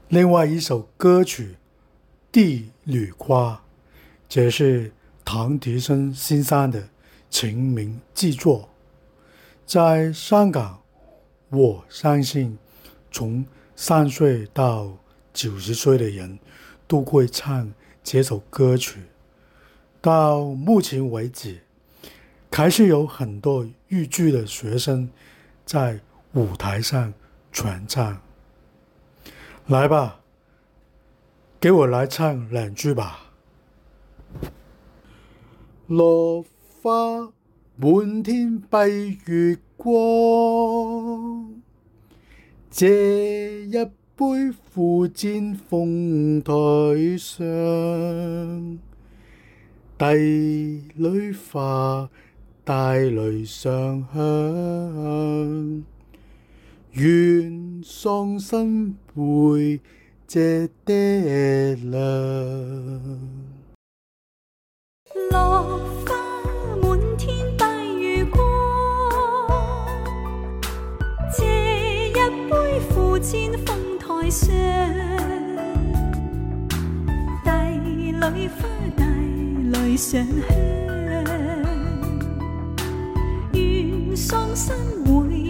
另外一首歌曲《帝女花》则是唐迪生先生的成名之作。在香港，我相信从3岁到90岁的人都会唱这首歌曲。到目前为止，还是有很多豫剧的学生在舞台上传唱。来吧，给我来唱2句吧。落花滿天蔽月光，借一杯付戰鳳台上，帝女花，帶淚上香，願喪身陪這爹娘。 落花滿天蔽月光，借一杯付戰鳳台上，帝女花，帶淚上香，願喪身會